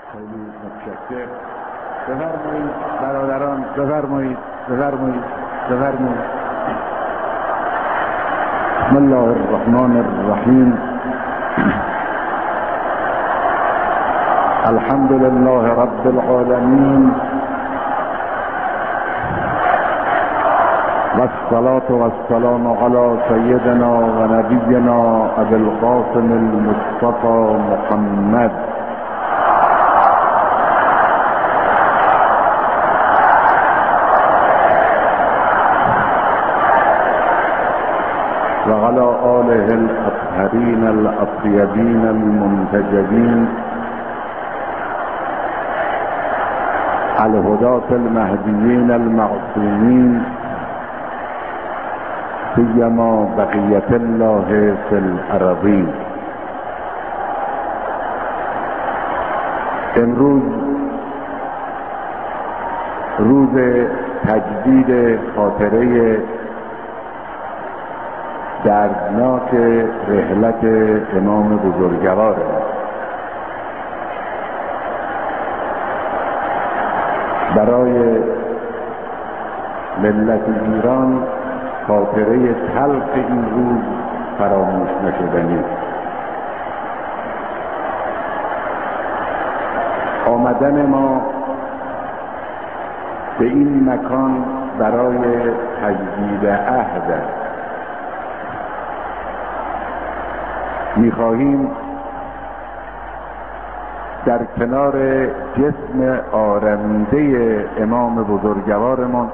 خیلی متشکرم. بفرمایید برادران، بفرمایید. بسم الله الرحمن الرحیم. الحمد لله رب العالمین والصلاة والسلام على سيدنا ونبينا ابي القاسم المصطفى محمد وعلى آله الأطهرين الأطيبين المنتجبين الهداة المهديين المعصومين سيما بقية الله في الأراضين. امروز روز تجدید خاطره دردناک رحلت امام بزرگوار برای ملت ایران. خاطره تلخ این روز فراموش نشدنی. آمدن ما به این مکان برای تجدید عهد است. می‌خواهیم در کنار جسم آرمیده امام بزرگوارمان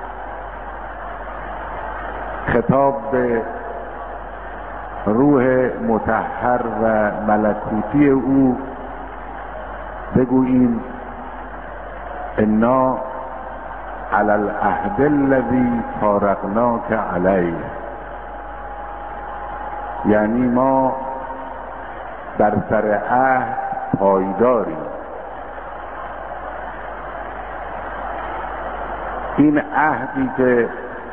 خطاب به روح مطهر و ملکوتی او بگوییم انا علی العهد الذی فارقناک علیه. یعنی ما بر سر عهد پایداریم. این عهدی که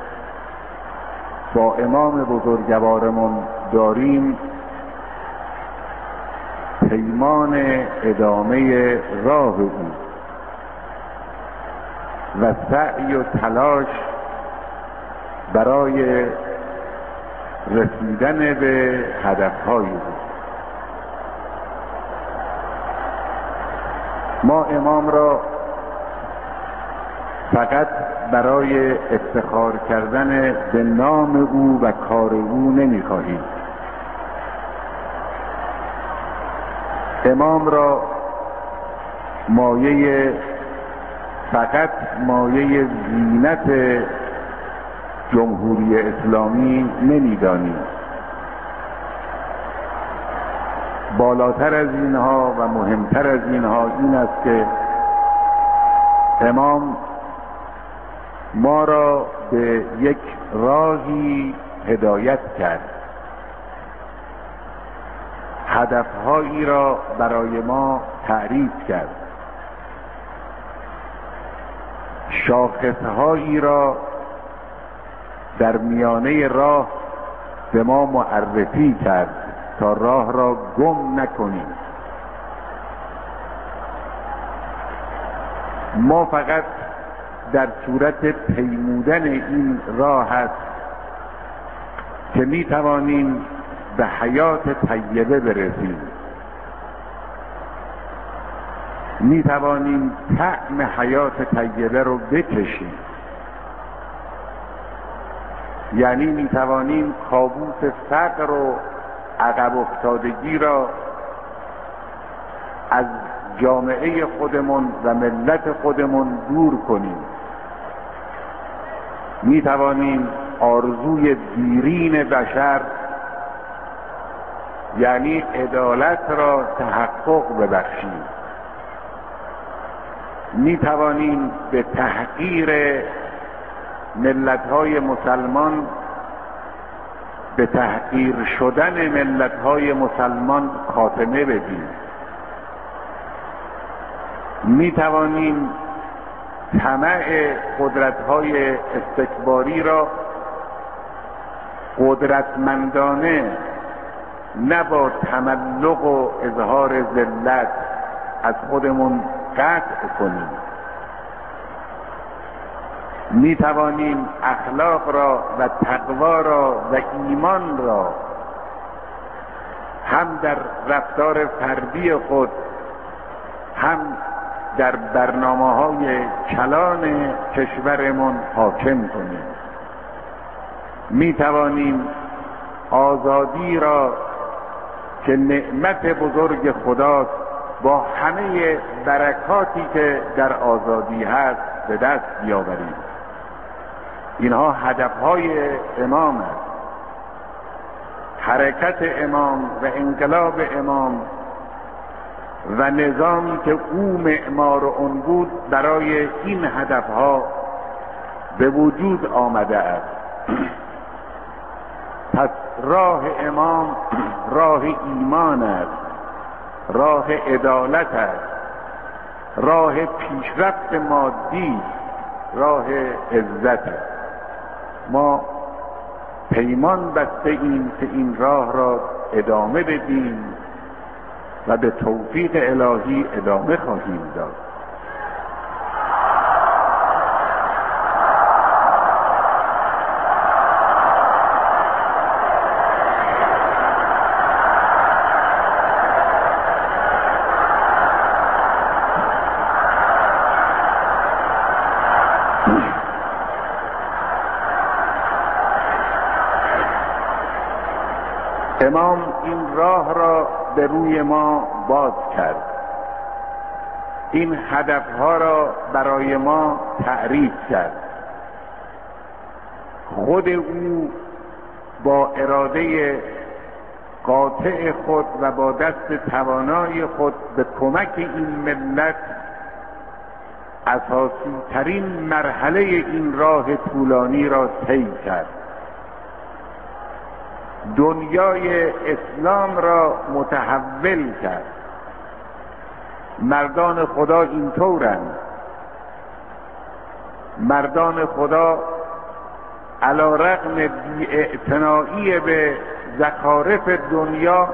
با امام بزرگوارمون داریم پیمان ادامه راه او و سعی و تلاش برای رسیدن به هدفهای او. ما امام را فقط برای افتخار کردن به نام او و کار او نمی‌خواهیم. امام را فقط مایه زینت جمهوری اسلامی نمی‌دانیم. بالاتر از اینها و مهمتر از اینها این است که امام ما را به یک راهی هدایت کرد، هدفهایی را برای ما تعریف کرد، شاخصهایی را در میانه راه به ما معرفی کرد تا راه را گم نکنیم. ما فقط در صورت پیمودن این راه است که می توانیم به حیات طیبه برسیم، می توانیم طعم حیات طیبه رو بچشیم. یعنی می توانیم کابوس فقر و عقب افتادگی را از جامعه خودمون و ملت خودمون دور کنیم. می توانیم آرزوی دیرین بشر یعنی عدالت را تحقق ببخشیم. می توانیم به تحقیر ملت‌های مسلمان، به تحقیر شدن ملت‌های مسلمان خاتمه بدیم. می توانیم طمع قدرت‌های استکباری را قدرتمندانه نه با تملق و اظهار ذلت از خودمون قطع کنیم. می توانیم اخلاق را و تقوا را و ایمان را هم در رفتار فردی خود، هم در برنامه‌های کلان کشورمون حاکم کنیم. می توانیم آزادی را که نعمت بزرگ خداست با همه برکاتی که در آزادی هست به دست بیاوریم. اینها هدفهای امام است. حرکت امام و انقلاب امام و نظامی که او معمار اون بود برای این هدفها به وجود آمده است. پس راه امام راه ایمان است، راه عدالت است، راه پیشرفت مادی، راه عزت است. ما پیمان بسته ایم که این راه را ادامه بدیم و به توفیق الهی ادامه خواهیم داد. امام این راه را به روی ما باز کرد، این هدفها را برای ما تعریف کرد. خود او با اراده قاطع خود و با دست توانای خود به کمک این ملت اساسی ترین مرحله این راه طولانی را طی کرد. دنیای اسلام را متحول کرد. مردان خدا اینطورند. مردان خدا علی رغم بی‌اعتنایی به زخارف دنیا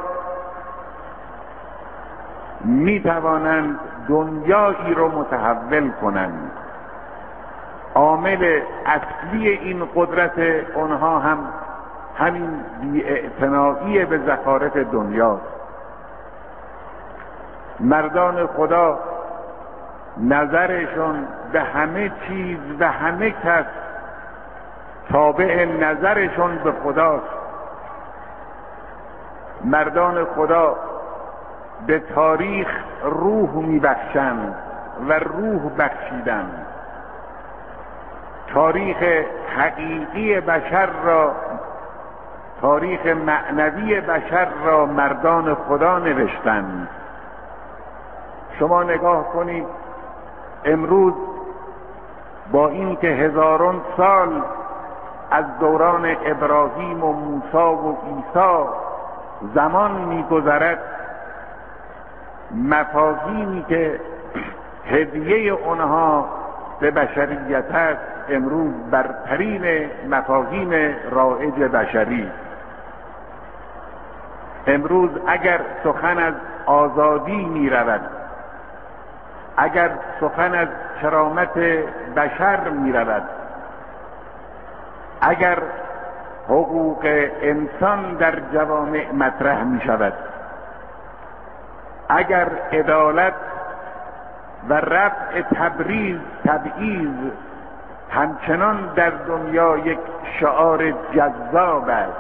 می توانند دنیایی را متحول کنند. عامل اصلی این قدرت آنها هم همین بی‌اعتنایی به زخارف دنیاست. مردان خدا نظرشون به همه چیز و همه کس تابع نظرشون به خداست. مردان خدا به تاریخ روح میبخشند و روح بخشیدند. تاریخ حقیقی بشر را، تاریخ معنوی بشر را مردان خدا نوشتند. شما نگاه کنید امروز با این که هزاران سال از دوران ابراهیم و موسی و عیسی زمان می‌گذرد، مفاهیمی که هدیه آنها به بشریت است امروز برترین مفاهیم رایج بشری. امروز اگر سخن از آزادی می رود، اگر سخن از کرامت بشر می رود، اگر حقوق انسان در جوامع مطرح می شود، اگر عدالت و رفع تبعیض همچنان در دنیا یک شعار جذاب است،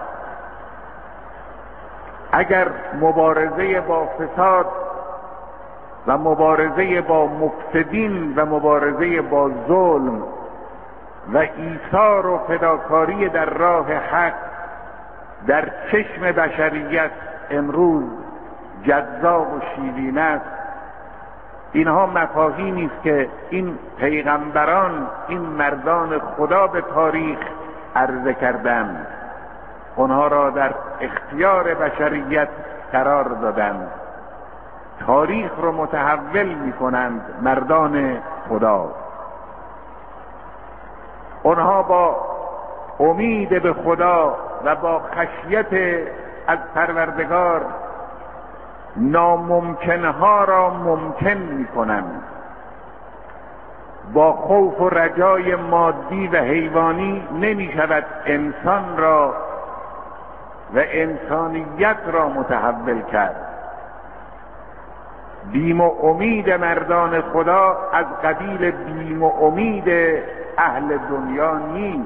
اگر مبارزه با فساد و مبارزه با مفسدین و مبارزه با ظلم و ایثار و فداکاری در راه حق در چشم بشریت امروز جذاب و شیرین است، اینها مفاهیمی است که این پیغمبران، این مردان خدا به تاریخ عرضه کردند، آنها را در اختیار بشریت قرار دادند. تاریخ را متحول می کنند مردان خدا. آنها با امید به خدا و با خشیت از پروردگار ناممکنها را ممکن می‌کنند. با خوف و رجای مادی و حیوانی نمی‌شود انسان را و انسانیت را متحول کرد. بیم و امید مردان خدا از قبیل بیم و امید اهل دنیا نیست.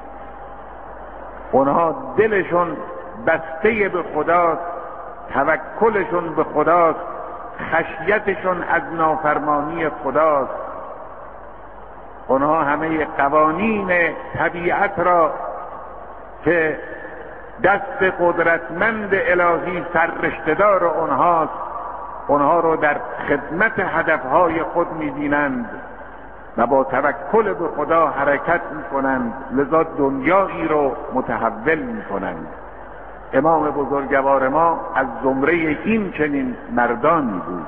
اونها دلشون بسته به خداست، توکلشون به خداست، خشیتشون از نافرمانی خداست. اونها همه قوانین طبیعت را که دست قدرتمند الهی سررشته‌دار اونها رو در خدمت هدفهای خود می‌بینند و با توکل به خدا حرکت می‌کنند، لذا دنیایی رو متحول می‌کنند. امام بزرگوار ما از زمره این چنین مردانی بود.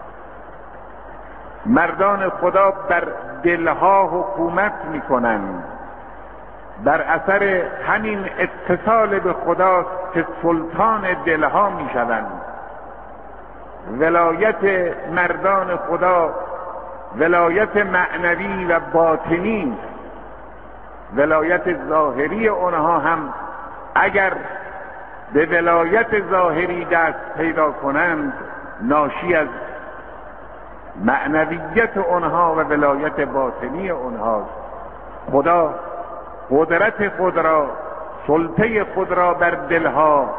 مردان خدا بر دلها حکومت می‌کنند. بر اثر همین اتصال به خداست که سلطان دلها می‌شوند. ولایت مردان خدا ولایت معنوی و باطنی، ولایت ظاهری آنها هم اگر به ولایت ظاهری دست پیدا کنند ناشی از معنویت آنها و ولایت باطنی آنهاست. خدا قدرت خود را، سلطه خود را بر دلها،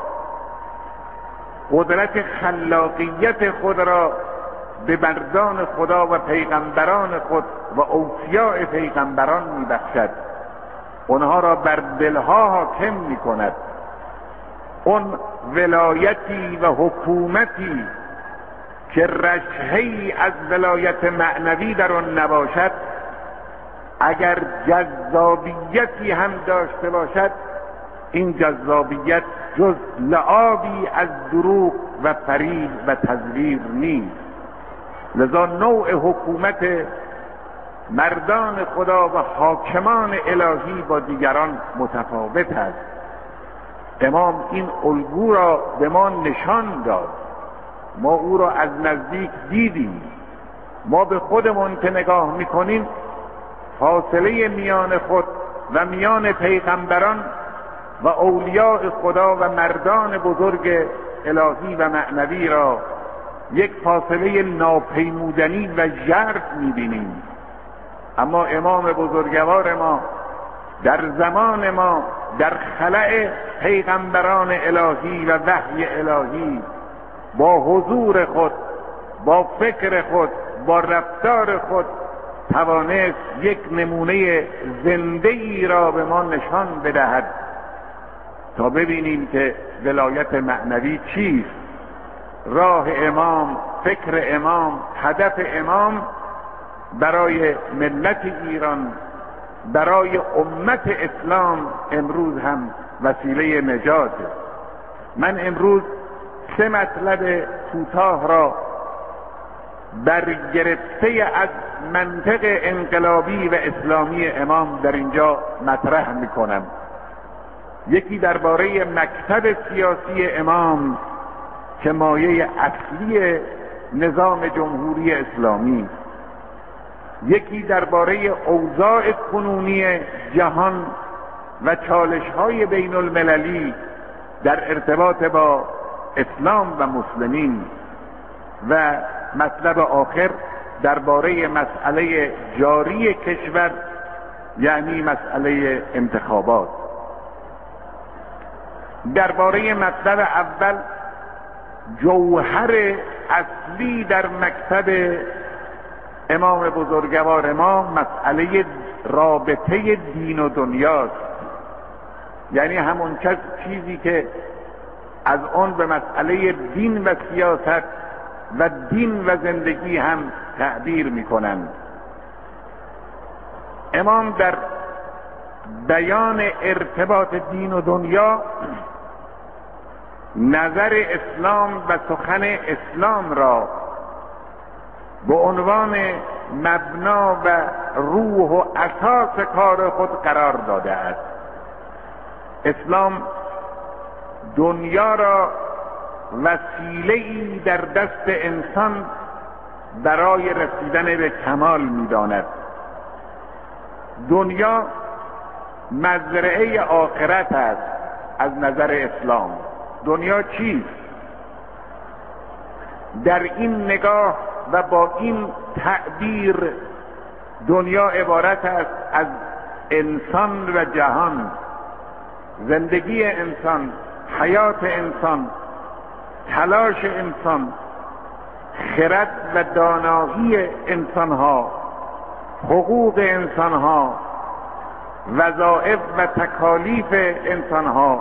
قدرت خلاقیت خود را به مردان خدا و پیغمبران خود و اوصیاء پیغمبران میبخشد. اونها را بر دلها حاکم میکند. اون ولایتی و حکومتی که رشحه‌ای از ولایت معنوی در آن نباشد، اگر جذابیتی هم داشته باشد، این جذابیت جز لعابی از دروغ و فریب و تزویر نیست. لذا نوع حکومت مردان خدا و حاکمان الهی با دیگران متفاوت است. امام این الگو را به ما نشان داد. ما او را از نزدیک دیدیم. ما به خودمون که نگاه میکنیم فاصله میان خود و میان پیغمبران و اولیاء خدا و مردان بزرگ الهی و معنوی را یک فاصله ناپیمودنی و ژرف میبینیم. اما امام بزرگوار ما در زمان ما در خلأ پیغمبران الهی و وحی الهی با حضور خود، با فکر خود، با رفتار خود توانست یک نمونه زنده ای را به ما نشان بدهد تا ببینیم که ولایت معنوی چیست. راه امام، فکر امام، هدف امام برای ملت ایران، برای امت اسلام امروز هم وسیله نجاته. من امروز 3 مطلب کوتاه را برگرفته از منطق انقلابی و اسلامی امام در اینجا مطرح میکنم. یکی درباره مکتب سیاسی امام که مایه اصلی نظام جمهوری اسلامی، یکی درباره اوضاع کنونی جهان و چالش‌های بین المللی در ارتباط با اسلام و مسلمین، و مطلب آخر درباره مسئله جاری کشور، یعنی مسئله انتخابات. درباره مطلب اول، جوهر اصلی در مکتب امام بزرگوار ما مسئله رابطه دین و دنیاست. یعنی همون چیزی که از اون به مسئله دین و سیاست و دین و زندگی هم تعبیر میکنند. امام در بیان ارتباط دین و دنیا نظر اسلام و سخن اسلام را به عنوان مبنا و روح و اساس کار خود قرار داده است. اسلام دنیا را وسیله‌ای در دست انسان برای رسیدن به کمال می‌داند. دنیا مزرعه آخرت است از نظر اسلام. دنیا چیست؟ در این نگاه و با این تعبیر دنیا عبارت است از انسان و جهان، زندگی انسان، حیات انسان، تلاش انسان، خرد و دانایی انسانها، حقوق انسانها، وظایف و تکالیف انسانها،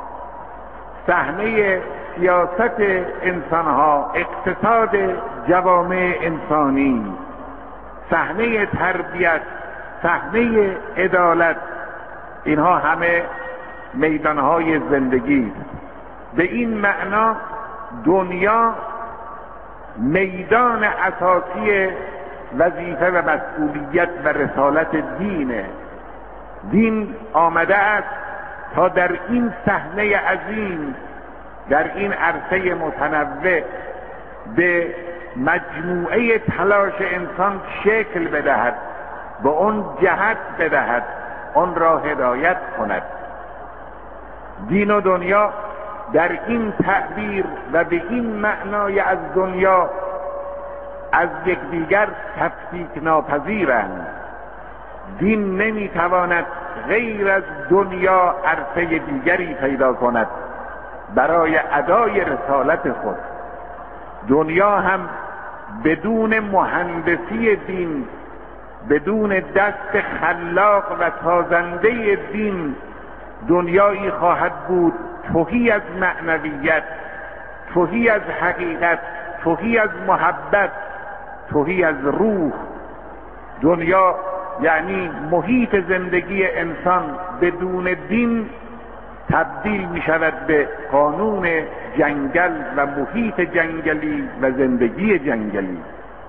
صحنه سیاست انسانها، اقتصاد جوامع انسانی، صحنه تربیت، صحنه عدالت، اینها همه میدانهای زندگی. به این معنا دنیا میدان اساسی وظیفه و مسئولیت و رسالت دینه. دین آمده است تا در این صحنه عظیم، در این عرصه متنوع به مجموعه تلاش انسان شکل بدهد، به اون جهت بدهد، اون را هدایت کند. دین و دنیا در این تعبیر و به این معنای از دنیا از یکدیگر تفکیک ناپذیرند. دین نمیتواند غیر از دنیا عرصه دیگری پیدا کند برای ادای رسالت خود. دنیا هم بدون مهندسی دین، بدون دست خلاق و سازنده دین، دنیایی خواهد بود تهی از معنویت، تهی از حقیقت، تهی از محبت، تهی از روح. دنیا یعنی محیط زندگی انسان بدون دین تبدیل می شود به قانون جنگل و محیط جنگلی و زندگی جنگلی.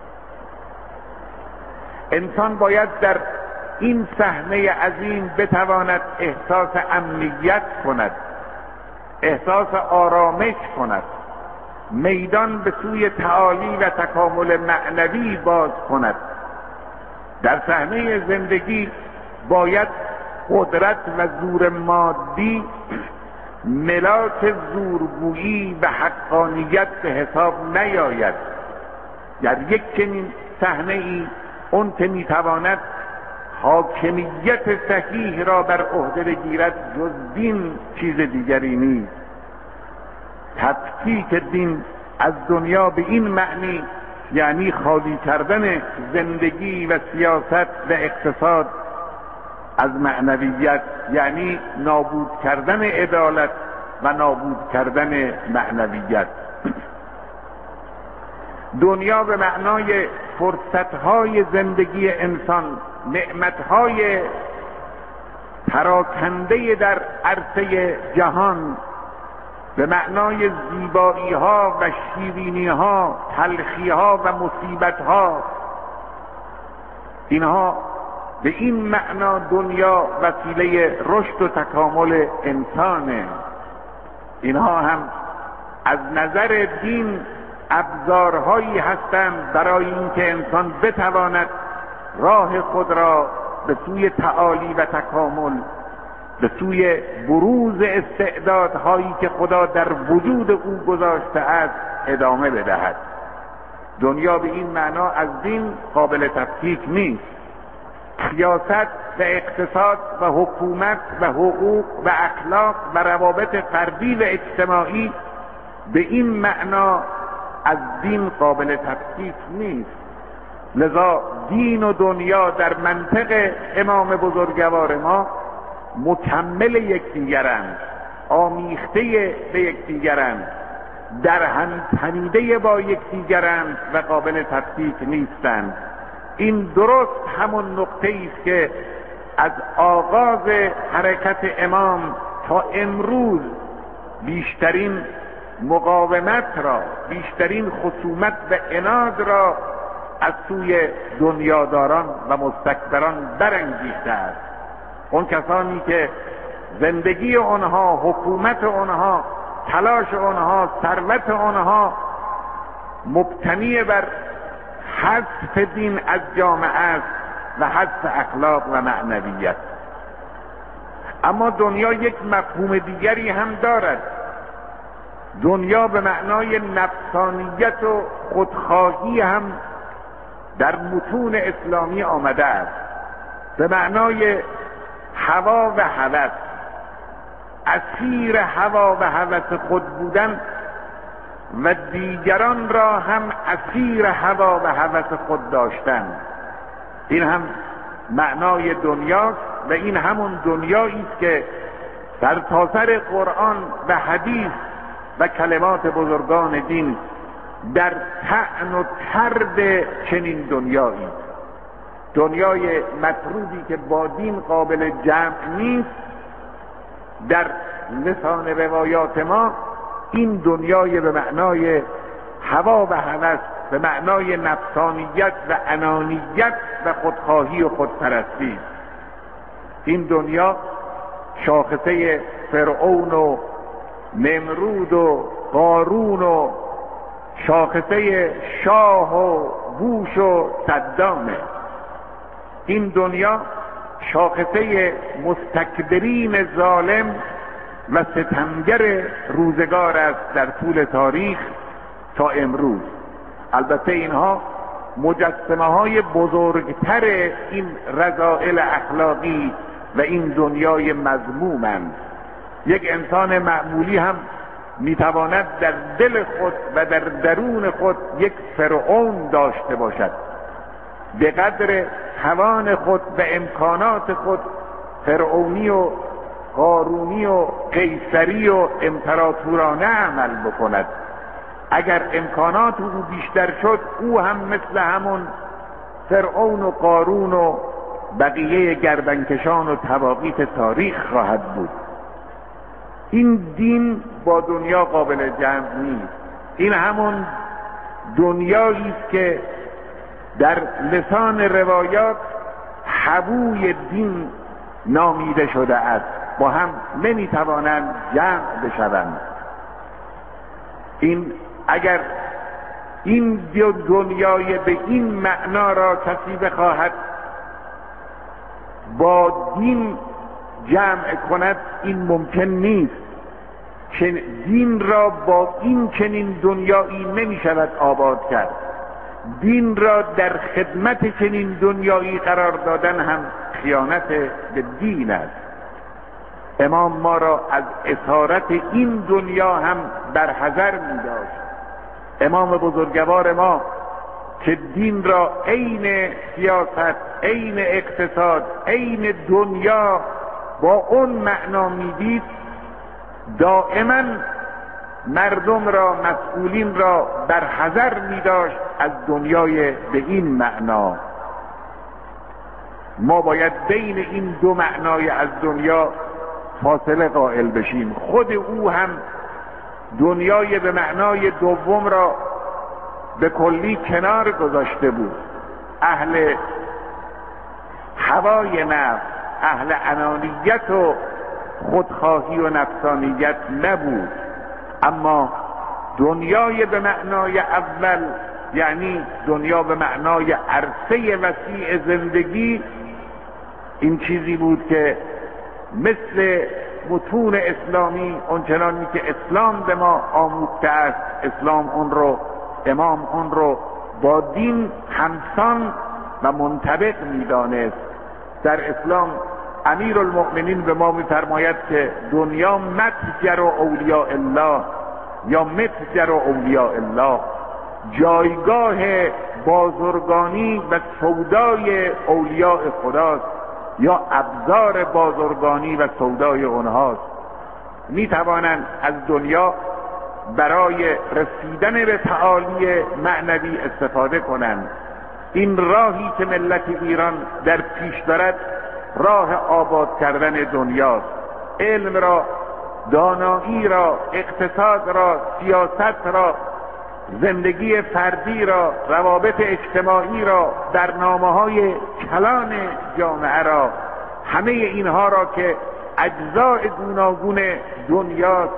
انسان باید در این صحنه عظیم بتواند احساس امنیت کند، احساس آرامش کند، میدان به سوی تعالی و تکامل معنوی باز کند. در صحنه زندگی باید قدرت و زور مادی ملاک زورگویی و حقانیت به حساب نیاید. در یک چنین صحنه ای اون که میتواند حاکمیت صحیح را بر عهده بگیرد جز دین چیز دیگری نیست. تفکیک دین از دنیا به این معنی یعنی خالی کردن زندگی و سیاست و اقتصاد از معنویت، یعنی نابود کردن عدالت و نابود کردن معنویت. دنیا به معنای فرصتهای زندگی انسان، نعمتهای پراکنده در عرصه جهان، به معنای زیبایی ها و شیرینی ها، تلخی ها و مصیبت ها، اینها به این معنا دنیا وسیله رشد و تکامل انسانه. اینها هم از نظر دین ابزارهایی هستند برای اینکه انسان بتواند راه خود را به سوی تعالی و تکامل، به سوی بروز استعدادهایی که خدا در وجود او گذاشته است ادامه بدهد. دنیا به این معنا از دین قابل تفکیک نیست. سیاست و اقتصاد و حکومت و حقوق و اخلاق و روابط فردی و اجتماعی به این معنا از دین قابل تفکیک نیست. لذا دین و دنیا در منطق امام بزرگوار ما مکمل یکدیگرند، آمیخته به یکدیگرند، در هم تنیده با یکدیگرند و قابل تفکیک نیستند. این درست همون نقطه است که از آغاز حرکت امام تا امروز بیشترین مقاومت را، بیشترین خصومت و عناد را از سوی دنیاداران و مستکبران برانگیخته است. اون کسانی که زندگی آنها، حکومت آنها تلاش آنها، ثروت آنها مبتنی بر حذف دین از جامعه است و حذف اخلاق و معنویت. اما دنیا یک مفهوم دیگری هم دارد. دنیا به معنای نفسانیت و خودخواهی هم در متون اسلامی آمده است، به معنای هوا و هوس، اسیر هوا و هوس خود بودن و دیگران را هم اسیر هوا و هوس خود داشتن. این هم معنای دنیاست و این همون دنیایی است که در تاثر قرآن و حدیث و کلمات بزرگان دین در طعن و طرد چنین دنیایی، دنیای مطرودی که با دین قابل جمع نیست، در لسان روایات ما این دنیای به معنای هوا و هوس، به معنای نفسانیت و انانیت و خودخواهی و خودپرستی. این دنیا شاخصه فرعون و نمرود و قارون و شاخصه شاه و بوش و صدامه. این دنیا شاخصه مستکبرین ظالم و ستمگر روزگار است در طول تاریخ تا امروز. البته اینها مجسمه های بزرگتر این رذائل اخلاقی و این دنیای مذمومند. یک انسان معمولی هم میتواند در دل خود و در درون خود یک فرعون داشته باشد، به قدر توان خود و امکانات خود فرعونی و قارونی و قیصری و امپراتورانه عمل بکند. اگر امکانات او بیشتر شد، او هم مثل همون فرعون و قارون و بقیه گردنکشان و طواغیت تاریخ خواهد بود. این دین با دنیا قابل جمع نیست. این همون دنیایی است که در لسان روایات حبوی دین نامیده شده است، با هم نمیتوانند جمع بشوند. این اگر این دنیای به این معنا را کسی بخواهد با دین جمع کند، این ممکن نیست. دین را با این چنین دنیایی نمی شود آباد کرد. دین را در خدمت چنین دنیایی قرار دادن هم خیانت به دین است. امام ما را از اسارت این دنیا هم در حذر می داشت. امام بزرگوار ما که دین را عین سیاست، عین اقتصاد، عین دنیا با اون معنا میدید، دائما مردم را، مسئولین را در حذر می داشت از دنیای به این معنا. ما باید بین این دو معنای از دنیا فاصله قائل بشیم. خود او هم دنیای به معنای دوم را به کلی کنار گذاشته بود. اهل هوای نفس، اهل انانیت و خودخواهی و نفسانیت نبود. اما دنیای به معنای اول، یعنی دنیا به معنای عرصه وسیع زندگی، این چیزی بود که مثل متون اسلامی اونچنانی که اسلام به ما آموخته است، اسلام اون رو، امام اون رو با دین همسان و منطبق می‌دانست. در اسلام امیرالمؤمنین به ما می‌فرماید که دنیا متجر اولیاء الله یا متجر اولیاء الله، جایگاه بازرگانی و سودای اولیاء خداست یا ابزار بازرگانی و سودای اونهاست. میتوانند از دنیا برای رسیدن به تعالی معنوی استفاده کنند. این راهی که ملت ایران در پیش دارد راه آباد کردن دنیاست. علم را، دانایی را، اقتصاد را، سیاست را، زندگی فردی را، روابط اجتماعی را، برنامه‌های کلان جامعه را، همه اینها را که اجزاء گوناگون دنیاست،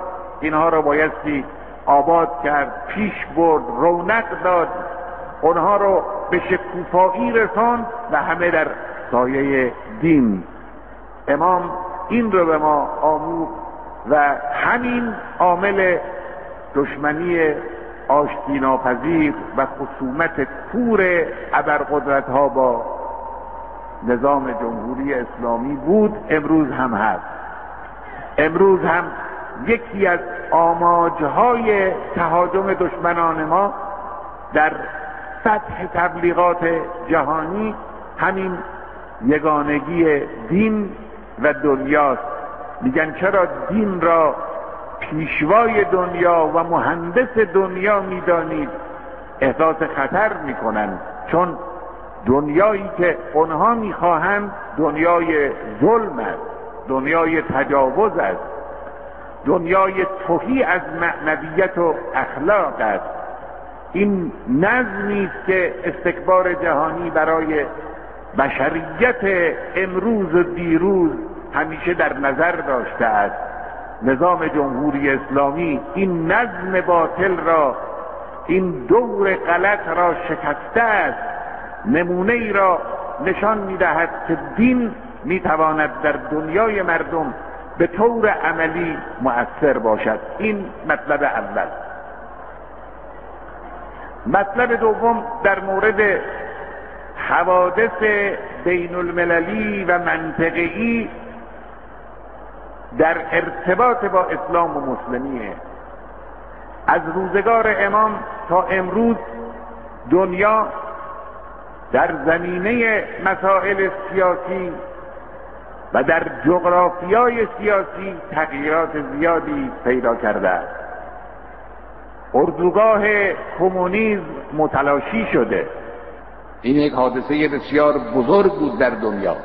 اینها را بایستی آباد کرد، پیش برد، رونق داد، اونها رو به شکوفایی رساند و همه در سایه دین. امام این رو به ما آموخت و همین عامل دشمنی آشتی ناپذیر و خصومت کور ابرقدرت‌ها با نظام جمهوری اسلامی بود، امروز هم هست. امروز هم یکی از آماجهای تهاجم دشمنان ما در سطح تبلیغات جهانی همین یگانگی دین و دنیاست. میگن چرا دین را پیشوای دنیا و مهندس دنیا میدانید؟ احساس خطر میکنن، چون دنیایی که اونها میخواهند دنیای ظلم است، دنیای تجاوز است، دنیای تهی از معنویت و اخلاق است. این نظمی است که استکبار جهانی برای بشریت امروز و دیروز همیشه در نظر داشته است. نظام جمهوری اسلامی این نظم باطل را، این دور غلط را شکسته است. نمونه ای را نشان می‌دهد که دین می‌تواند در دنیای مردم به طور عملی مؤثر باشد. این مطلب اول. مطلب دوم در مورد حوادث بین المللی و منطقه‌ای در ارتباط با اسلام و مسلمیه. از روزگار امام تا امروز دنیا در زمینه مسائل سیاسی و در جغرافیای سیاسی تغییرات زیادی پیدا کرده است. اردوگاه کمونیسم متلاشی شده. این یک حادثه بسیار بزرگ بود در دنیا.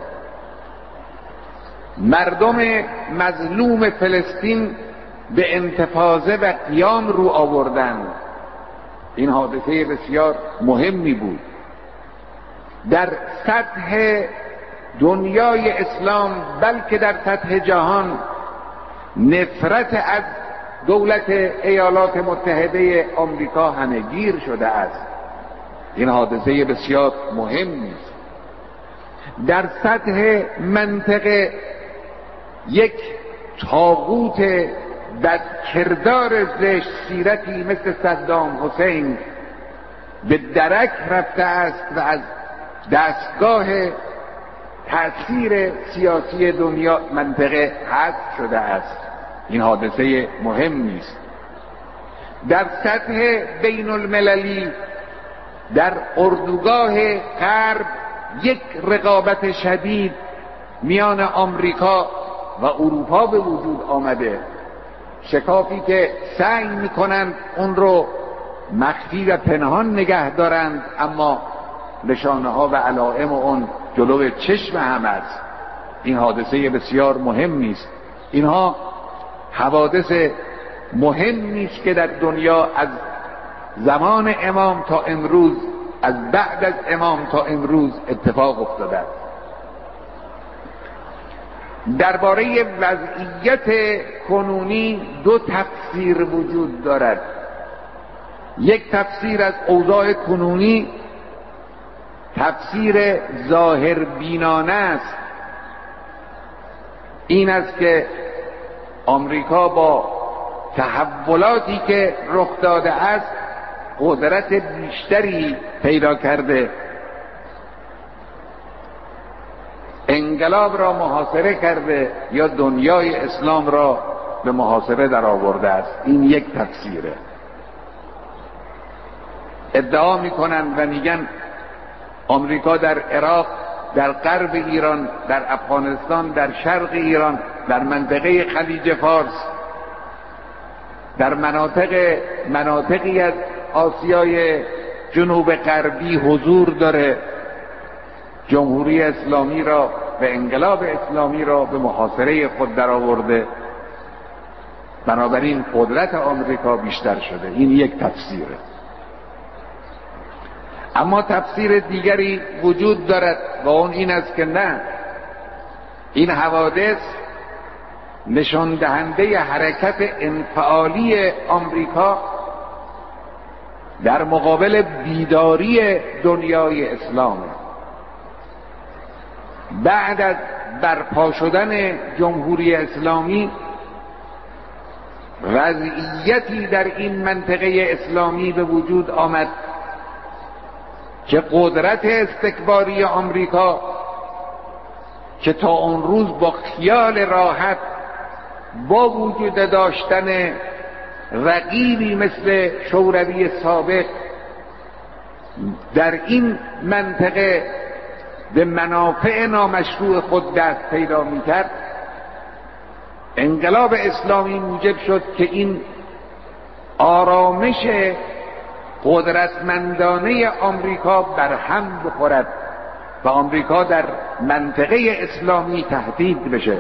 مردم مظلوم فلسطین به انتفاضه و قیام رو آوردند. این حادثه بسیار مهمی بود. در سطح دنیای اسلام بلکه در سطح جهان نفرت از دولت ایالات متحده آمریکا همه‌گیر شده است. این حادثه بسیار مهمی است. در سطح منطقه یک طاغوت بد کردار زشت سیرتی مثل صدام حسین به درک رفته است و از دستگاه تأثیر سیاسی دنیا منطقه حذف شده است. این حادثه مهمی است. در سطح بین المللی در اردوگاه غرب یک رقابت شدید میان آمریکا و اروپا به وجود آمده، شکافی که سعی میکنند اون رو مخفی و پنهان نگه دارند، اما نشانه ها و علائم اون جلو چشم هم است. این حادثه بسیار مهمی است. اینها حوادث مهمی است که در دنیا از زمان امام تا امروز، از بعد از امام تا امروز اتفاق افتاده است. درباره وضعیت کنونی دو تفسیر وجود دارد. یک تفسیر از اوضاع کنونی تفسیر ظاهر بینانه است. این است که آمریکا با تحولاتی که رخ داده است قدرت بیشتری پیدا کرده، انقلاب را محاصره کرده یا دنیای اسلام را به محاصره در آورده است. این یک تفسیره. ادعا میکنند و میگن آمریکا در عراق، در غرب ایران، در افغانستان، در شرق ایران، در منطقه خلیج فارس، در مناطقی از آسیای جنوب غربی حضور داره، جمهوری اسلامی را و انقلاب اسلامی را به محاصره خود درآورده، بنابراین قدرت آمریکا بیشتر شده. این یک تفسیره. اما تفسیر دیگری وجود دارد و اون این است که نه، این حوادث نشان دهنده حرکت انفعالی آمریکا در مقابل بیداری دنیای اسلام. بعد از برپا شدن جمهوری اسلامی وضعیتی در این منطقه اسلامی به وجود آمد که قدرت استکباری آمریکا که تا اون روز با خیال راحت با وجود داشتن رقیبی مثل شوروی سابق در این منطقه به منافع نامشروع خود دست پیدا می‌کرد، انقلاب اسلامی موجب شد که این آرامش قدرتمندانه آمریکا برهم بخورد و آمریکا در منطقه اسلامی تهدید بشه.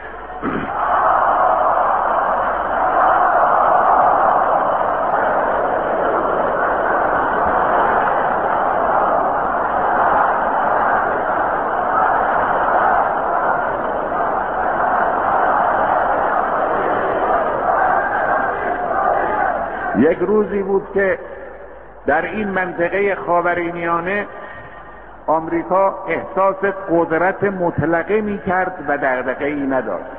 یک روزی بود که در این منطقه خاورمیانه آمریکا احساس قدرت مطلقه می کرد و دغدغه‌ای نداشت.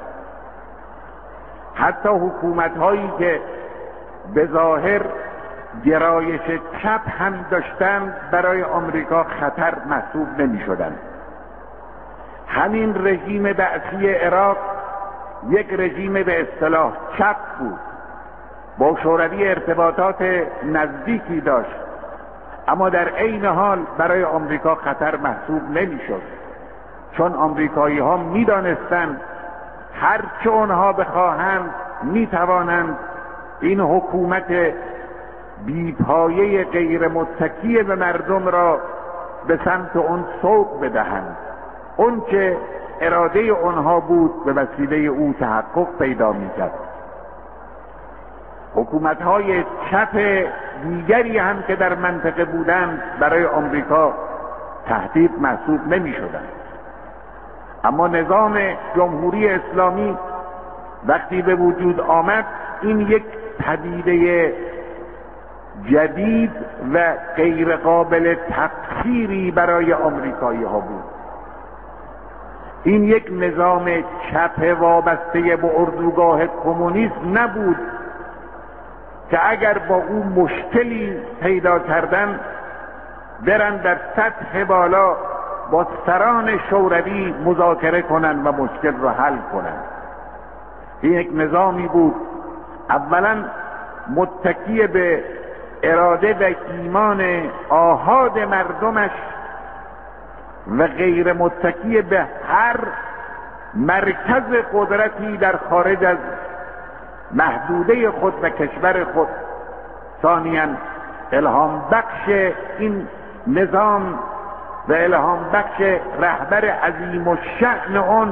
حتی حکومت‌هایی که به ظاهر گرایش چپ هم داشتند برای آمریکا خطر محسوب نمی شدند. همین رژیم بعثی عراق یک رژیم به اصطلاح چپ بود، با شوروی ارتباطات نزدیکی داشت، اما در عین حال برای آمریکا خطر محسوب نمیشد، چون آمریکایی ها می دانستند هر چه آنها بخواهند می توانند این حکومت بیپایه غیر متکی به مردم را به سمت اون سوق بدهند. اون که اراده آنها بود به وسیله او تحقق پیدا می کرد. حکومت‌های چپ دیگری هم که در منطقه بودند برای آمریکا تهدید محسوب نمی‌شدند. اما نظام جمهوری اسلامی وقتی به وجود آمد، این یک پدیده جدید و غیر قابل تفسیری برای آمریکایی ها بود. این یک نظام چپ وابسته به اردوگاه کمونیسم نبود که اگر با او مشکلی پیدا کردن برن در سطح بالا با سران شوروی مذاکره کنن و مشکل را حل کنن. این یک نظامی بود اولا متکی به اراده و ایمان آحاد مردمش و غیر متکی به هر مرکز قدرتی در خارج از محدوده خود و کشور خود. ثانیاً الهام بخش این نظام و الهام بخش رهبر عظیم الشأن آن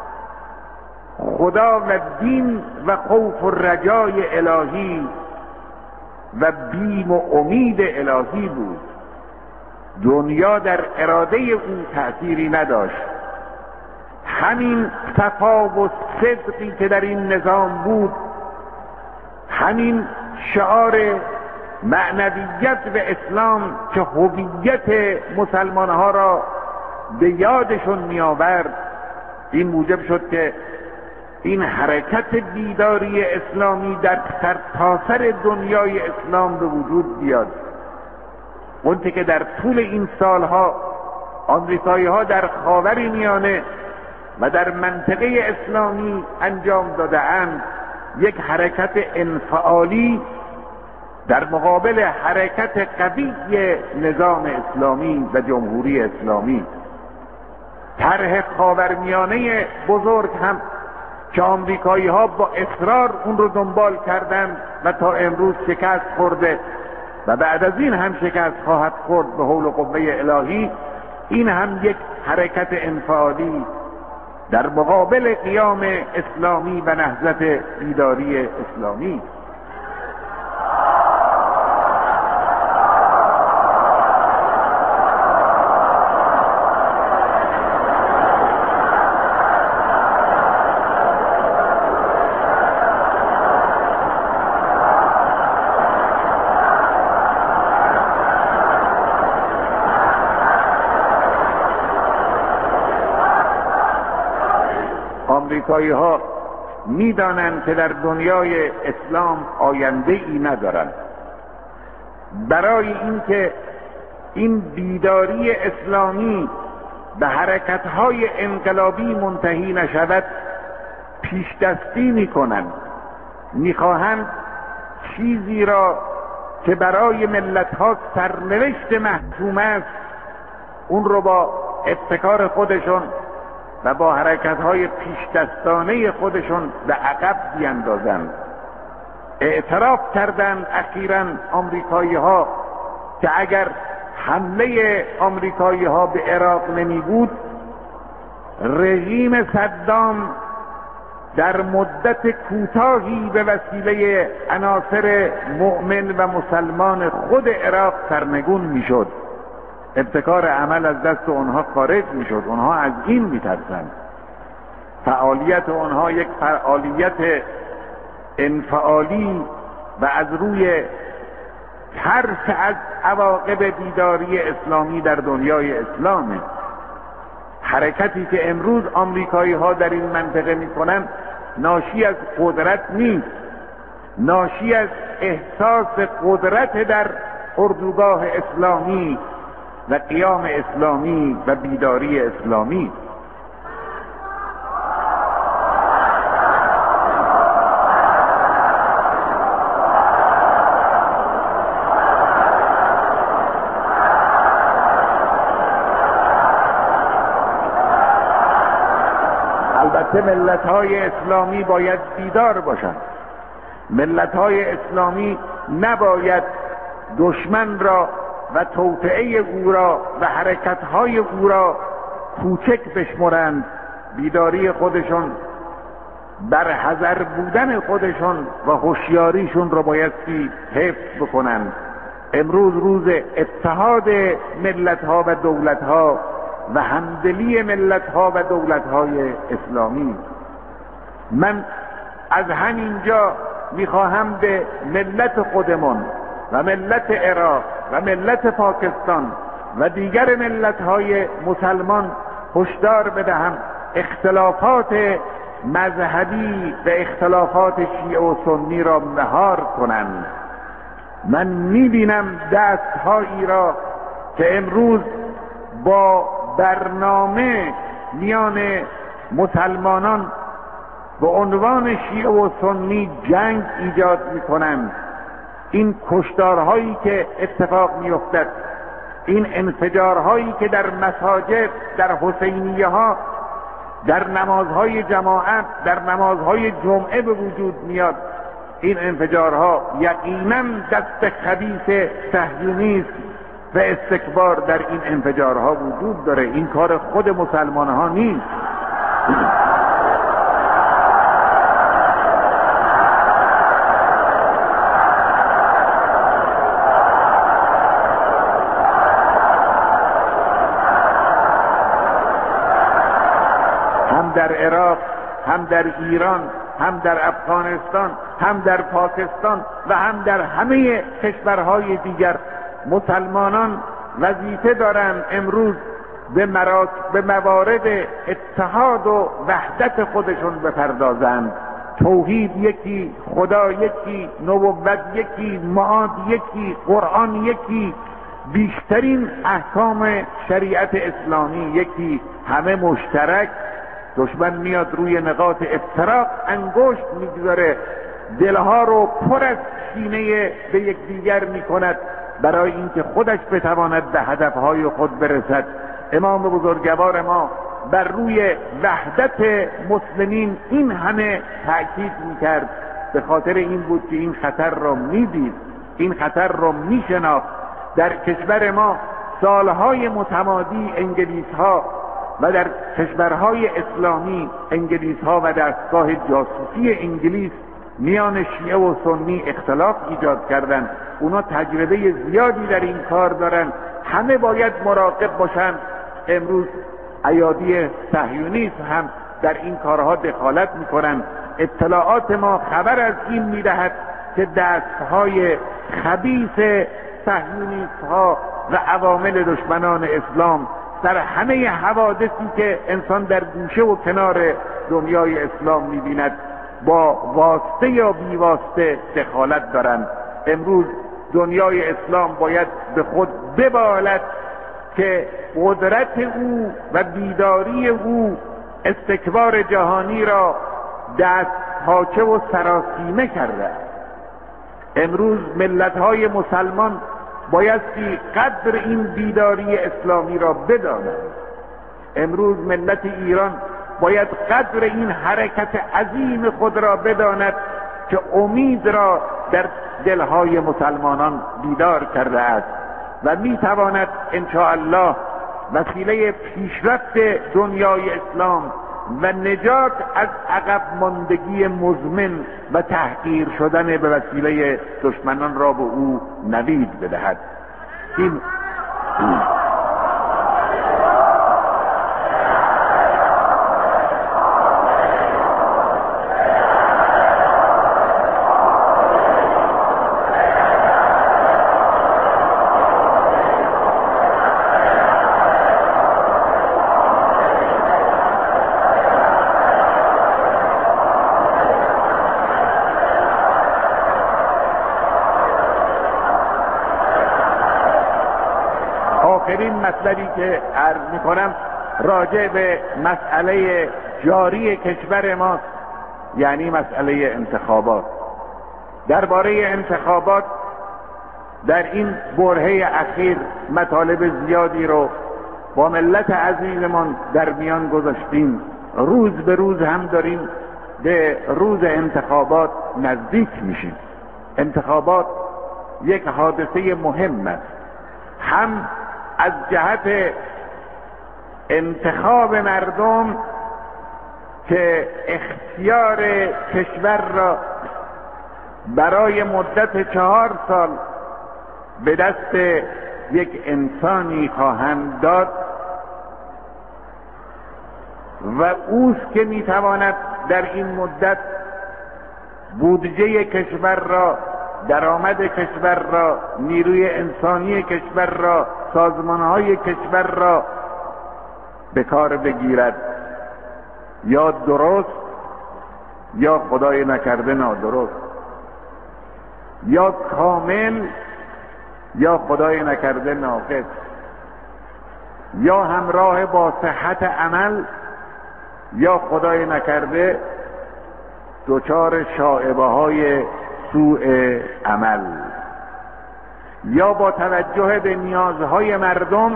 خدا و دین و خوف و رجای الهی و بیم و امید الهی بود. دنیا در اراده او تأثیری نداشت. همین صفا و صدقی که در این نظام بود، همین شعار معنویت و اسلام که هویت مسلمانها را به یادشون می آورد، این موجب شد که این حرکت بیداری اسلامی در سرتاسر دنیای اسلام به وجود بیاد. اونچه که در طول این سالها آمریکایی ها در خاورمیانه و در منطقه اسلامی انجام داده‌اند، یک حرکت انفعالی در مقابل حرکت قوی نظام اسلامی و جمهوری اسلامی. طرح خاورمیانه بزرگ هم که آمریکایی ها با اصرار اون رو دنبال کردند و تا امروز شکست خورده و بعد از این هم شکست خواهد خورد به حول و قوه الهی، این هم یک حرکت انفعالی در مقابل قیام اسلامی و نهضت بیداری اسلامی. آمریکایی ها میدانند که در دنیای اسلام آینده ای ندارند. برای اینکه این بیداری اسلامی به حرکت‌های انقلابی منتهی نشود پیش دستی می‌کنند، می‌خواهند چیزی را که برای ملت‌ها سرنوشت محتوم است اون رو با ابتکار خودشون و با حرکت‌های پیش دستانه خودشون به عقب بیندازند. اعتراف کردند اخیراً آمریکایی‌ها که اگر حمله آمریکایی‌ها به عراق نمی بود، رژیم صدام در مدت کوتاهی به وسیله عناصر مؤمن و مسلمان خود عراق سرنگون میشد. ابتکار عمل از دست اونها خارج میشد. اونها از این میترسند. فعالیت اونها یک فعالیت انفعالی و از روی ترس از عواقب بیداری اسلامی در دنیای اسلامه. حرکتی که امروز آمریکایی ها در این منطقه میکنن ناشی از قدرت نیست، ناشی از احساس قدرت در اردوگاه اسلامی و قیام اسلامی و بیداری اسلامی. البته ملت‌های اسلامی باید بیدار باشند. ملت‌های اسلامی نباید دشمن را و توطئه او را و حرکت‌های او را کوچک بشمرند. بیداری خودشون، بر حذر بودن خودشون و هوشیاریشون را بایستی حفظ بکنند. امروز روز اتحاد ملت‌ها و دولت‌ها و همدلی ملت‌ها و دولت‌های اسلامی. من از همینجا میخواهم به ملت خودمون و ملت عراق و ملت پاکستان و دیگر ملت‌های مسلمان هشدار بدهم اختلافات مذهبی و اختلافات شیعه و سنی را مهار کنند. من میبینم دست‌هایی را که امروز با برنامه میان مسلمانان به عنوان شیعه و سنی جنگ ایجاد میکنند. این کشتارهایی که اتفاق میافتد، این انفجارهایی که در مساجد، در حسینیه ها، در نمازهای جماعت، در نمازهای جمعه به وجود میاد، این انفجارها یقینا دست خبیث صهیونیسم و استکبار در این انفجارها وجود داره. این کار خود مسلمان ها نیست. هم در عراق، هم در ایران، هم در افغانستان، هم در پاکستان و هم در همه کشورهای دیگر مسلمانان وظیفه دارند امروز به موارد اتحاد و وحدت خودشون بپردازند. توحید یکی، خدا یکی، نبوت یکی، معاد یکی، قرآن یکی، بیشترین احکام شریعت اسلامی یکی، همه مشترک. دشمن میاد روی نقاط افتراق انگشت میگذاره، دلها رو پر از کینه به یکدیگر میکند برای اینکه خودش بتواند به هدفهای خود برسد. امام بزرگوار ما بر روی وحدت مسلمین این همه تأکید میکرد. به خاطر این بود که این خطر را میدید، این خطر را میشناخت. در کشور ما سالهای متمادی انگلیس‌ها و در کشورهای اسلامی انگلیس‌ها و دستگاه جاسوسی انگلیس میان شیعه و سنی اختلاف ایجاد کردند. اونا تجربه زیادی در این کار دارن. همه باید مراقب باشن. امروز ایادی صهیونیسم هم در این کارها دخالت میکنن. اطلاعات ما خبر از این میدهد که دستهای خبیث صهیونیست‌ها و عوامل دشمنان اسلام در همه حوادثی که انسان در گوشه و کنار دنیای اسلام می‌بیند با واسطه یا بیواسطه دخالت دارند. امروز دنیای اسلام باید به خود ببالد که قدرت او و بیداری او استکبار جهانی را دست پاچه و سراسیمه کرده است. امروز ملت‌های مسلمان بایستی قدر این بیداری اسلامی را بدانند. امروز ملت ایران باید قدر این حرکت عظیم خود را بداند که امید را در دلهای مسلمانان بیدار کرده است و میتواند انشاءالله وسیله پیشرفت دنیای اسلام و نجات از عقب ماندگی مزمن و تحقیر شدن به وسیله دشمنان را به او نوید بدهد. این آخرین مطلبی که عرض میکنم راجع به مسئله جاری کشور ماست، یعنی مسئله انتخابات. درباره انتخابات در این برهه اخیر مطالب زیادی رو با ملت عزیزمان در میان گذاشتیم. روز به روز هم داریم به روز انتخابات نزدیک میشیم. انتخابات یک حادثه مهم است، هم از جهت انتخاب مردم که اختیار کشور را برای مدت 4 سال به دست یک انسانی خواهند داد و اوست که میتواند در این مدت بودجه کشور را، درآمد کشور را، نیروی انسانی کشور را، سازمانهای کشور را به کار بگیرد، یا درست یا خدای نکرده نادرست، یا کامل یا خدای نکرده ناقص، یا همراه با صحت عمل یا خدای نکرده دچار شائبه های سوء عمل، یا با توجه به نیازهای مردم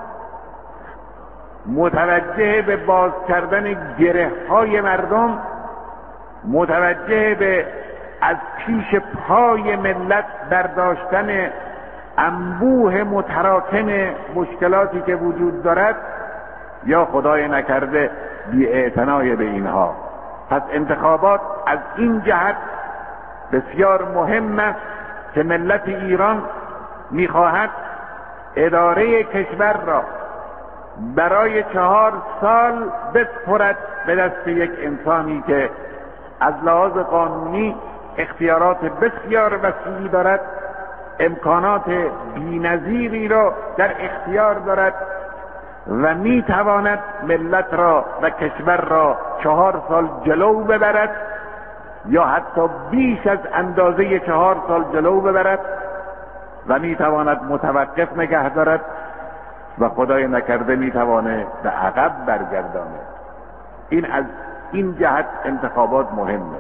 متوجه به باز کردن گره های مردم، متوجه به از پیش پای ملت برداشتن انبوه متراکم مشکلاتی که وجود دارد، یا خدای نکرده بی‌اعتنای به اینها. پس انتخابات از این جهت بسیار مهم است که ملت ایران میخواهد اداره کشور را برای 4 سال بسپرد به دست یک انسانی که از لحاظ قانونی اختیارات بسیار وسیعی دارد، امکانات بی‌نظیری را در اختیار دارد و میتواند ملت را و کشور را 4 سال جلو ببرد یا حتی بیش از اندازه 4 سال جلو ببرد و میتواند متوقف نگه دارد و خدای نکرده میتواند به عقب برگرداند. این از این جهت انتخابات مهمه.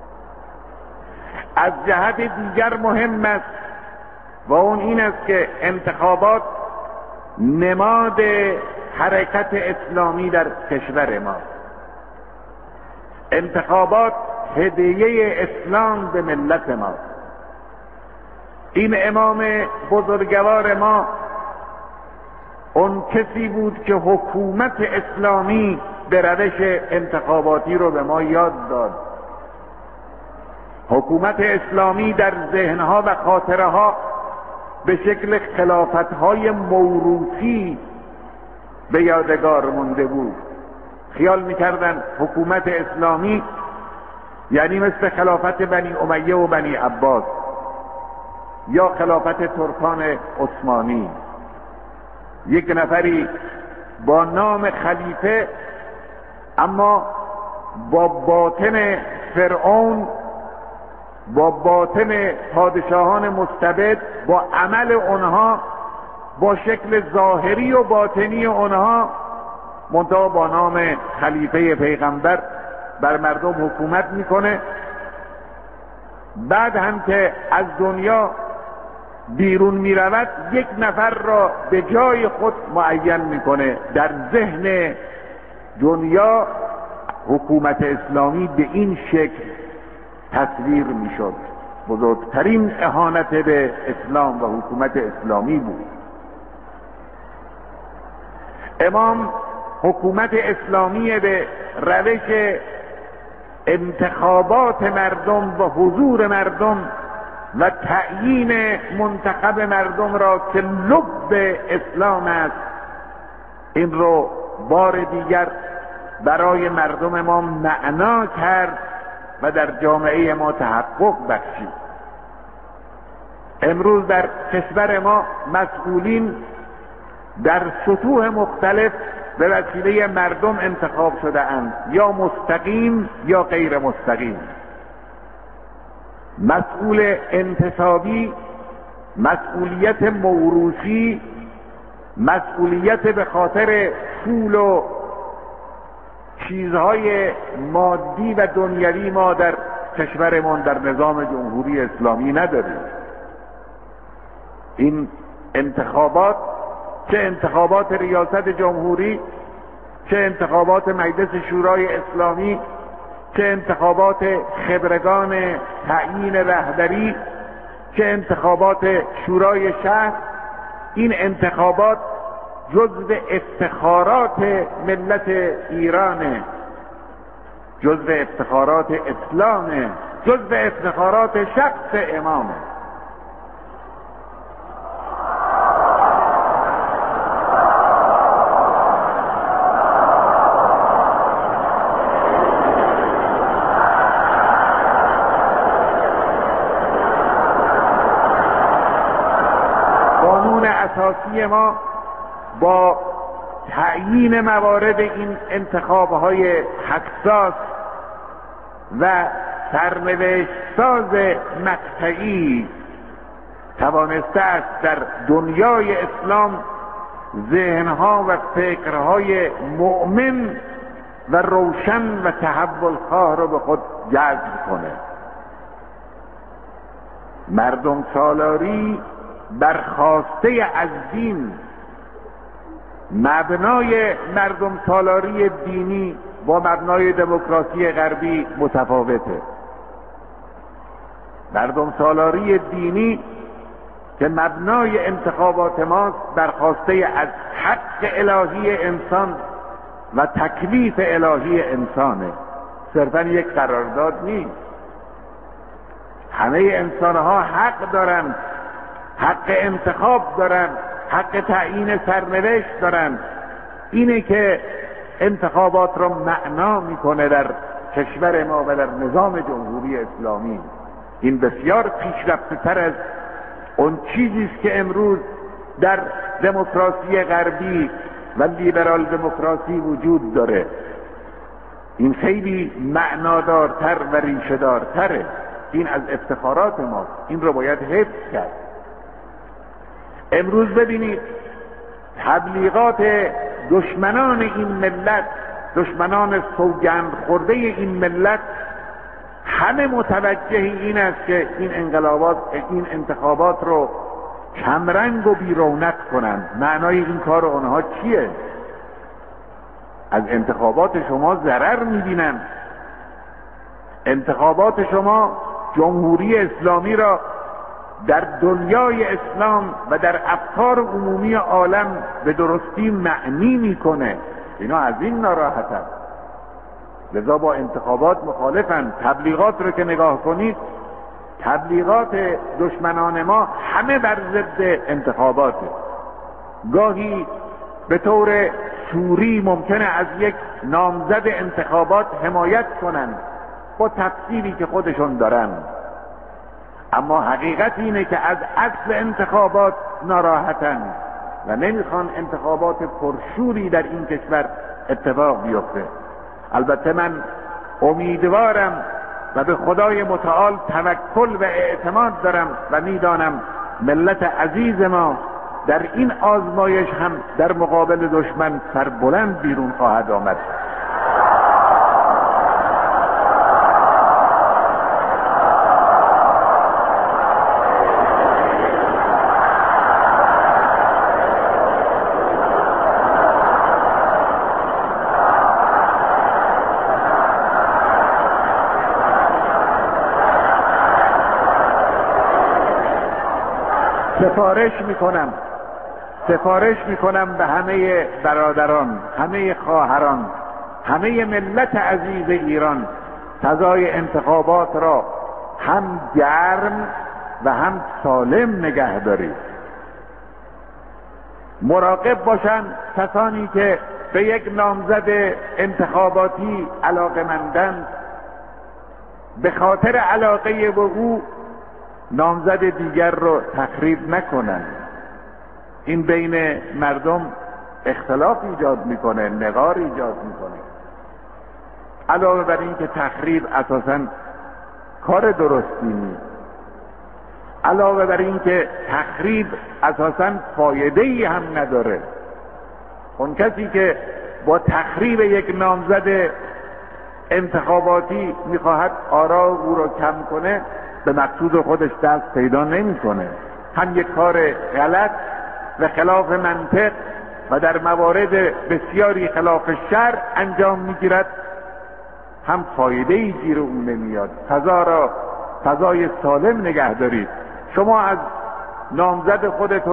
از جهت دیگر مهم است و اون این است که انتخابات نماد حرکت اسلامی در کشور ما، انتخابات هدیه اسلام به ملت ما. این امام بزرگوار ما اون کسی بود که حکومت اسلامی به روش انتخاباتی رو به ما یاد داد. حکومت اسلامی در ذهنها و خاطره ها به شکل خلافتهای موروثی به یادگار مونده بود. خیال میکردن حکومت اسلامی یعنی مثل خلافت بنی امیه و بنی عباس یا خلافت ترکان عثمانی، یک نفری با نام خلیفه اما با باطن فرعون، با باطن پادشاهان مستبد، با عمل اونها، با شکل ظاهری و باطنی اونها، منتها با نام خلیفه پیغمبر بر مردم حکومت میکنه. بعد هم که از دنیا بیرون میرود یک نفر را به جای خود معین میکنه. در ذهن دنیا حکومت اسلامی به این شکل تصویر میشد. بزرگترین اهانت به اسلام و حکومت اسلامی بود. امام حکومت اسلامی به روش انتخابات مردم و حضور مردم و تعیین منتخب مردم را که لب اسلام است، این رو بار دیگر برای مردم ما معنا کرد و در جامعه ما تحقق بخشید. امروز در کشور ما مسئولین در سطوح مختلف به وسیله مردم انتخاب شده اند، یا مستقیم یا غیر مستقیم. مسئول انتصابی، مسئولیت موروثی، مسئولیت به خاطر پول و چیزهای مادی و دنیوی ما در کشورمان در نظام جمهوری اسلامی نداریم. این انتخابات، چه انتخابات ریاست جمهوری، چه انتخابات مجلس شورای اسلامی، چه انتخابات خبرگان تعیین رهبری، چه انتخابات شورای شهر، این انتخابات جزو افتخارات ملت ایرانه، جزو افتخارات اسلامه، جزو افتخارات شخص امامه. قانون اساسی ما با تعیین موارد این انتخاب‌های حساس و سرنوشت ساز مقطعی توانسته است در دنیای اسلام ذهنها و فکرهای مؤمن و روشن و تحول‌خواه را به خود جذب کنه. مردم سالاری برخواسته از دین، مبنای مردم سالاری دینی با مبنای دموکراسی غربی متفاوته. مردم سالاری دینی که مبنای انتخابات ماست برخواسته از حق الهی انسان و تکلیف الهی انسانه، صرفا یک قرارداد نیست. همه انسانها حق دارن، حق انتخاب دارن، حق تعیین سرنوشت دارن. اینه که انتخابات رو معنا میکنه در کشور ما و در نظام جمهوری اسلامی. این بسیار پیشرفته تر از اون چیزی است که امروز در دموکراسی غربی و لیبرال دموکراسی وجود داره. این خیلی معنادارتر و ریشه دارتره. این از افتخارات ماست، این رو باید حفظ کرد. امروز ببینید تبلیغات دشمنان این ملت، دشمنان سوگند خورده این ملت، همه متوجه این است که این انتخابات رو کمرنگ و بیرونق کنند. معنای این کار اونها چیه؟ از انتخابات شما ضرر میبینن. انتخابات شما جمهوری اسلامی را در دنیای اسلام و در افکار عمومی عالم به درستی معنی میکنه. اینا از این ناراحتن، لذا با انتخابات مخالفن. تبلیغات رو که نگاه کنید، تبلیغات دشمنان ما همه بر ضد انتخاباته. گاهی به طور سوری ممکنه از یک نامزد انتخابات حمایت کنن با تفسیری که خودشون دارن، اما حقیقت اینه که از اصل انتخابات ناراحتن و نمیخوان انتخابات پرشوری در این کشور اتفاق بیفته. البته من امیدوارم و به خدای متعال توکل و اعتماد دارم و میدانم ملت عزیز ما در این آزمایش هم در مقابل دشمن سربلند بیرون خواهد آمد. سفارش میکنم به همه برادران، همه خواهران، همه ملت عزیز ایران، فضای انتخابات را هم گرم و هم سالم نگه دارید. مراقب باشند کسانی که به یک نامزد انتخاباتی علاقه‌مندند، به خاطر علاقه به او نامزد دیگر رو تخریب نکنند. این بین مردم اختلاف ایجاد میکنه، نقار ایجاد میکنه. علاوه بر این که تخریب اساساً کار درستی نیست، علاوه بر این که تخریب اساساً فایده‌ای هم نداره. اون کسی که با تخریب یک نامزد انتخاباتی میخواهد آرا او رو کم کنه، به مقصود خودش دست پیدا نمیکنه. هم یک کار غلط و خلاف منطق و در موارد بسیاری خلاف شرع انجام میگیرد، هم فایده‌ای گیر او نمیاد. فضا را فضای سالم نگه دارید. شما از نامزد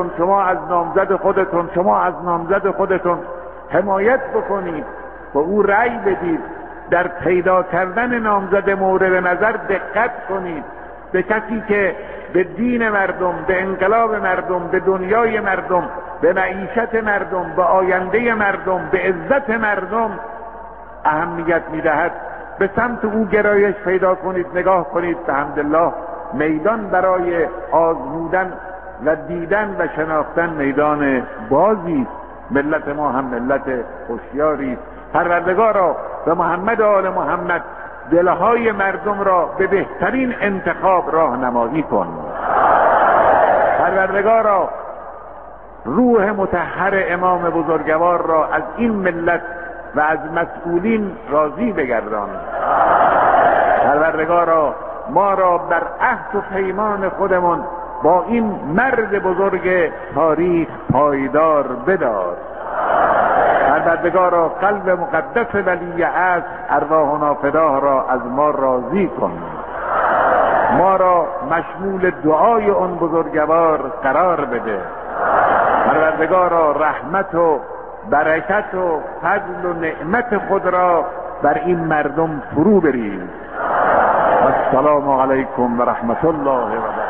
خودتون حمایت بکنید، با او رأی بدید، در پیدا کردن نامزد مورد نظر دقت کنید. به کسی که به دین مردم، به انقلاب مردم، به دنیای مردم، به معیشت مردم، به آینده مردم، به عزت مردم اهمیت میدهد، به سمت او گرایش پیدا کنید. نگاه کنید، به حمدالله میدان برای آزمودن و دیدن و شناختن میدان بازی است. ملت ما هم ملت هوشیاری است. پروردگارا به محمد و آل محمد دلهای مردم را به بهترین انتخاب راهنمایی کن. پروردگارا روح مطهر امام بزرگوار را از این ملت و از مسئولین راضی بگردان. پروردگارا ما را بر عهد و پیمان خودمون با این مرد بزرگ تاریخ پایدار بدار. پروردگارا قلب مقدس ولی عصر ارواحنا فداه را از ما راضی کن. ما را مشمول دعای اون بزرگوار قرار بده. پروردگارا رحمت و برکت و فضل و نعمت خود را بر این مردم فرو بریز. السلام علیکم و رحمت الله و برکاته.